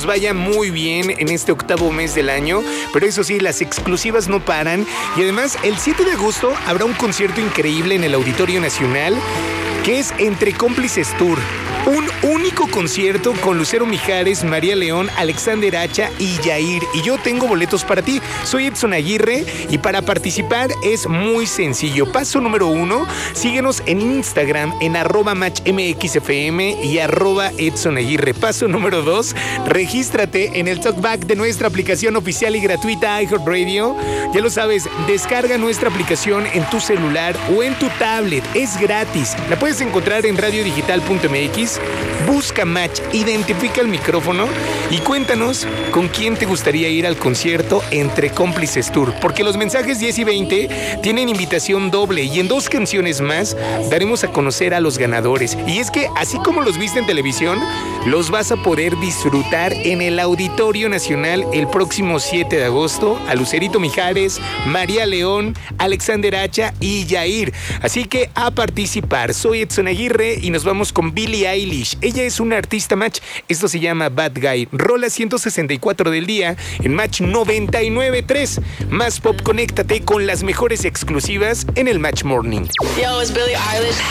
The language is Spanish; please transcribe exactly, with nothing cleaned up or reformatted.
nos vaya muy bien en este octavo mes del año, pero eso sí, las exclusivas no paran. Y además, el siete de agosto habrá un concierto increíble en el Auditorio Nacional, que es Entre Cómplices Tour. Un único concierto con Lucero Mijares, María León, Alexander Hacha y Yair. Y yo tengo boletos para ti. Soy Edson Aguirre y para participar es muy sencillo. Paso número uno, síguenos en Instagram en arroba matchmxfm y arroba Edson Aguirre. Paso número dos, regístrate en el talkback de nuestra aplicación oficial y gratuita iHeartRadio. Ya lo sabes, descarga nuestra aplicación en tu celular o en tu tablet. Es gratis. La puedes encontrar en radiodigital punto mx. Busca Match, identifica el micrófono y cuéntanos con quién te gustaría ir al concierto Entre Cómplices Tour, porque los mensajes diez y veinte tienen invitación doble y en dos canciones más daremos a conocer a los ganadores. Y es que así como los viste en televisión, los vas a poder disfrutar en el Auditorio Nacional el próximo siete de agosto a Lucerito Mijares, María León, Alexander Hacha y Yair. Así que a participar. Soy Edson Aguirre y nos vamos con Billie Eilish. Ella es una artista Match. Esto se llama Bad Guy. Rola ciento sesenta y cuatro del día en Match noventa y nueve punto tres. Más pop, conéctate con las mejores exclusivas en el Match Morning. Yo, it's Billie Eilish.